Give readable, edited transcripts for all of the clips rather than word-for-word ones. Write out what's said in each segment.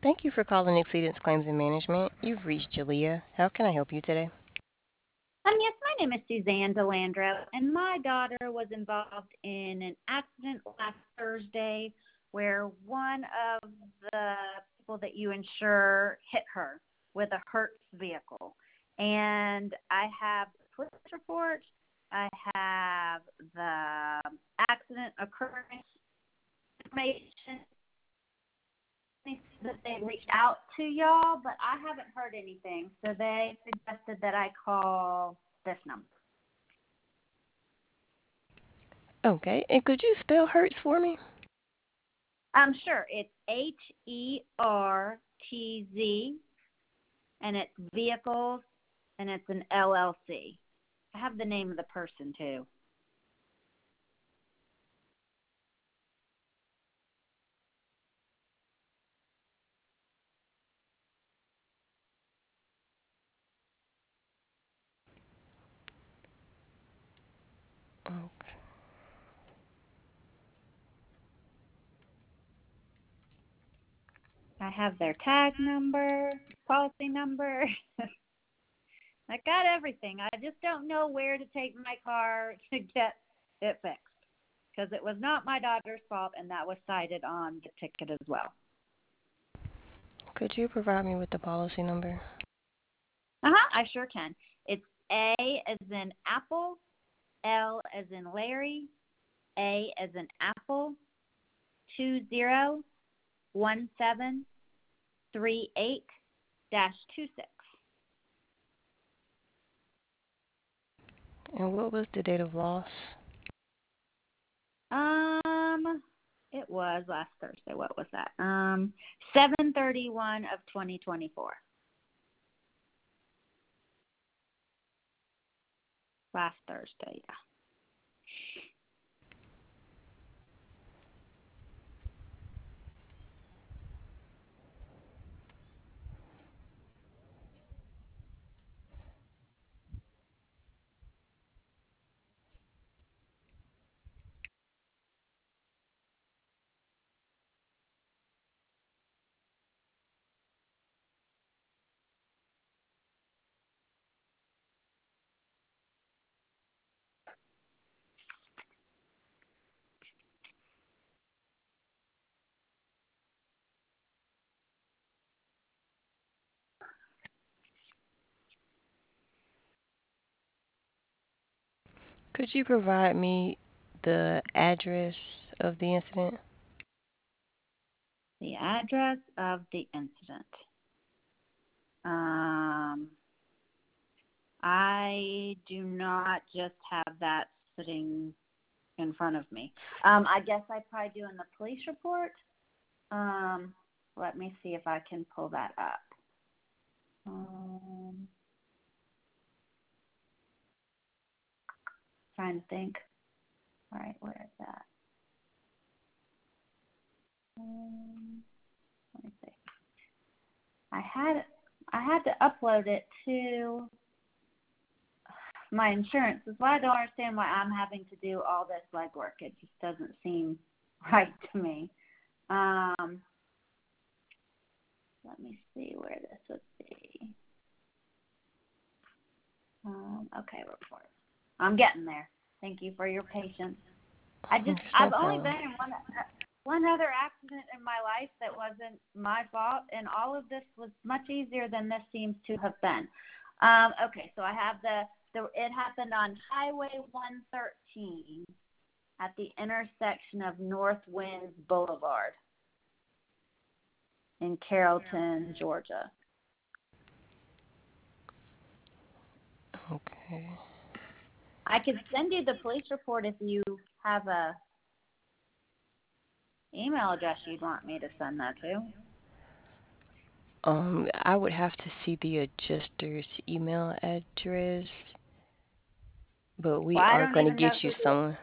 Thank you for calling Exceedance Claims and Management. You've reached Jalea. How can I help you today? Yes, my name is Suzanne Delandro, and my daughter was involved in an accident last Thursday where one of the people that you insure hit her with a Hertz vehicle. And I have the police report, I have the accident occurrence information that they reached out to y'all, but I haven't heard anything. So they suggested that I call this number. Okay, and could you spell Hertz for me? Sure. It's HERTZ, and it's vehicles, and it's an LLC. I have the name of the person too. Okay. I have their tag number, policy number. I got everything. I just don't know where to take my car to get it fixed because it was not my daughter's fault, and that was cited on the ticket as well. Could you provide me with the policy number? I sure can. It's A as in apple, L as in Larry, A as in apple, 201738-26. And what was the date of loss? Um, it was last Thursday. What was that? 7/31 of 2024. Last Thursday, yeah. Could you provide me the address of the incident? The address of the incident. Um, I do not just have that sitting in front of me. I guess I probably do in the police report. Um, Let me see if I can pull that up. Um, Trying to think. All right, where is that? Let me see. I had I had to upload it to my insurance. That's why I don't understand why I'm having to do all this legwork. It just doesn't seem right to me. Um, Let me see where this would be. Okay, report. I'm getting there. Thank you for your patience. It's no I've only problem. been in one other accident in my life that wasn't my fault, and all of this was much easier than this seems to have been. Okay, so I have it happened on Highway 113 at the intersection of North Winds Boulevard in Carrollton, Georgia. Okay. I could send you the police report if you have a email address you'd want me to send that to. I would have to see the adjuster's email address, but we Well, I are don't going to even get know you who the someone.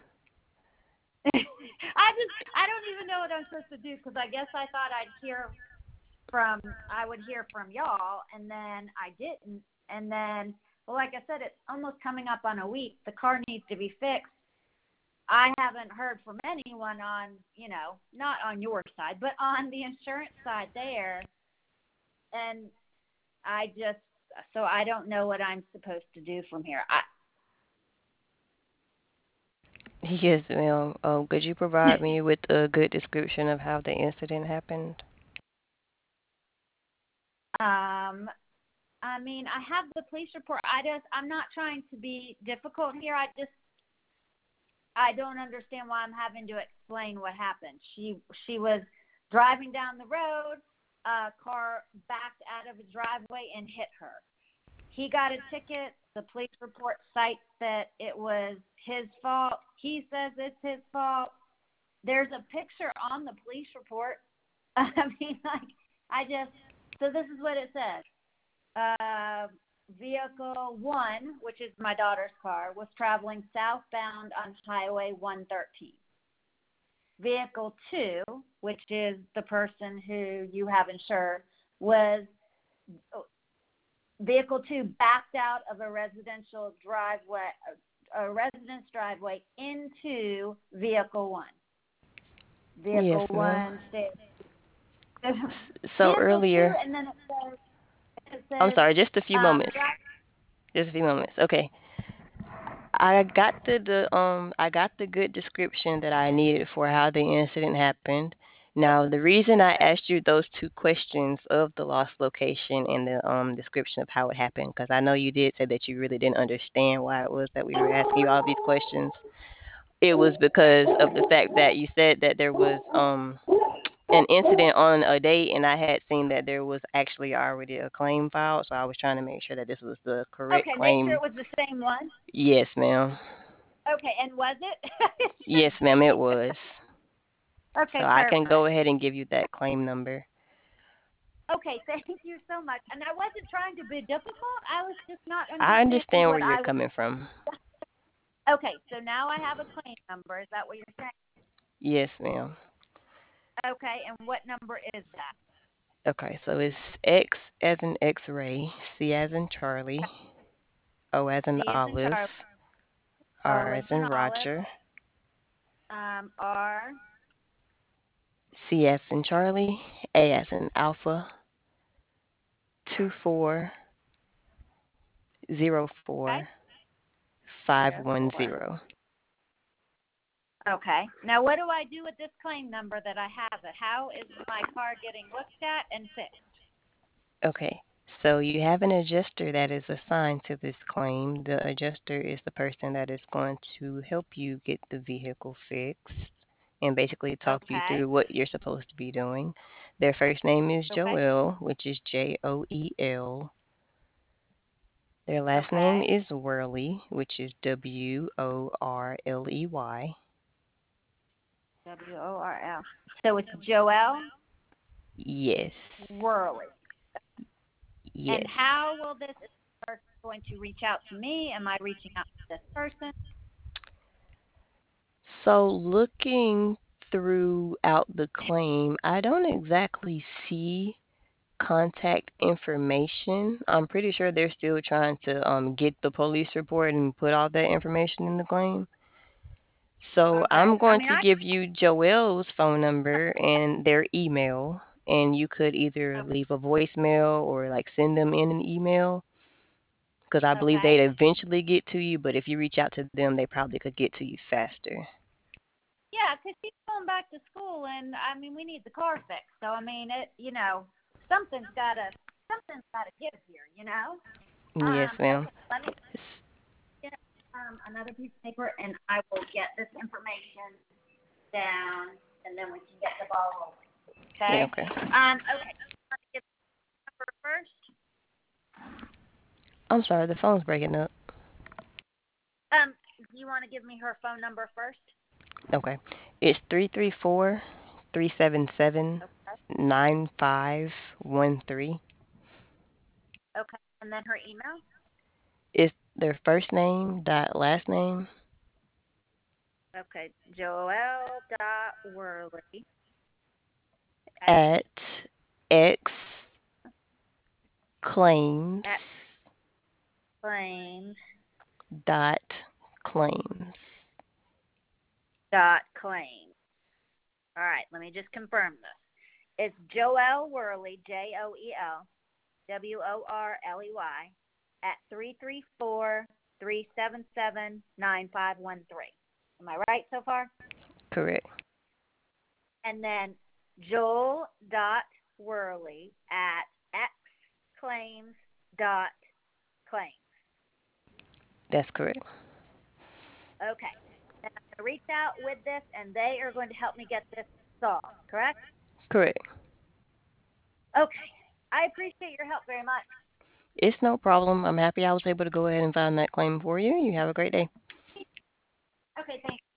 I don't even know what I'm supposed to do because I guess I thought I would hear from y'all, and then I didn't, and then well, like I said, it's almost coming up on a week. The car needs to be fixed. I haven't heard from anyone on, not on your side, but on the insurance side there. and I just so I don't know what I'm supposed to do from here. Yes, ma'am. Could you provide me with a good description of how the incident happened? um I mean, I have the police report. I'm not trying to be difficult here. I don't understand why I'm having to explain what happened. She was driving down the road, a car backed out of a driveway and hit her. He got a ticket. The police report cites that it was his fault. He says it's his fault. There's a picture on the police report. I mean, like, so this is what it says. Uh, Vehicle 1, which is my daughter's car, was traveling southbound on Highway 113. Vehicle 2, which is the person who you have insured, was Vehicle 2 backed out of a residence driveway into Vehicle 1. Yes, Vehicle ma'am. 1 stayed. So Vehicle 2, earlier, and then it I'm says, sorry, just a few moments. drive. Just a few moments. Okay. I got the good description that I needed for how the incident happened. Now, the reason I Okay. asked you those two questions of the lost location and the description of how it happened, because I know you did say that you really didn't understand why it was that we were asking you all these questions. It was because of the fact that you said that there was an incident on a date, and I had seen that there was actually already a claim filed, so I was trying to make sure that this was the correct Okay, make sure claim. it was the same one. Yes, ma'am. Okay, and was it? Yes, Just ma'am, it see. was. So Okay, I can go perfect. ahead and give you that claim number. Okay, thank you so much. And I wasn't trying to be difficult. I was just not I understanding understand where what you're I was. coming from. Okay, so now I have a claim number. Is that what you're saying? Yes, ma'am. Okay, and what number is that? Okay, so it's X as in X-ray, C as in Charlie, O as in C is in Olive, Charlie, O R is as in in Olive, Roger, R. C as in Charlie, A as in Alpha, 2404 Okay, 04. 510. Okay. Now, what do I do with this claim number that I have? It. How is my car getting looked at and fixed? Okay, so you have an adjuster that is assigned to this claim. The adjuster is the person that is going to help you get the vehicle fixed and basically talk you Okay. through what you're supposed to be doing. Their first name is Okay. Joel, which is Joel. Their last name Okay. is Worley, which is Worley. WORL. So it's Joelle Yes, Worley. And yes. how will this person going to reach out to me? Am I reaching out to this person? So looking throughout the claim, I don't exactly see contact information. I'm pretty sure they're still trying to get the police report and put all that information in the claim. So Okay. I'm I going mean, to give you Joelle's phone number and their email, and you could either leave a voicemail or like send them in an email because I believe okay. they'd eventually get to you. But if you reach out to them, they probably could get to you faster. Yeah, because she's going back to school, and I mean, we need the car fixed. So I mean, something's gotta give here. Yes, ma'am. Okay. Let me get another piece of paper, and I will get this information down, and then we can get the ball rolling. Yeah, Okay. okay. Okay. Want to give the number first? I'm sorry, the phone's breaking up. Do you want to give me her phone number first? Okay. It's 334-377-9513. Okay. Okay. And then her email. It's their first name dot last name Okay. Joelle dot Worley. Okay. at X claims At claims dot claims. dot claims. All right. Let me just confirm this. It's Joelle Worley, Joel, WORLEY, at 334-377-9513. Am I right so far? Correct. And then Joel.Worley at xclaims.claims. That's correct. Okay. Then I'm going to reach out with this, and they are going to help me get this solved, correct? Correct. Okay. I appreciate your help very much. It's no problem. I'm happy I was able to go ahead and find that claim for you. You have a great day. Okay, thanks.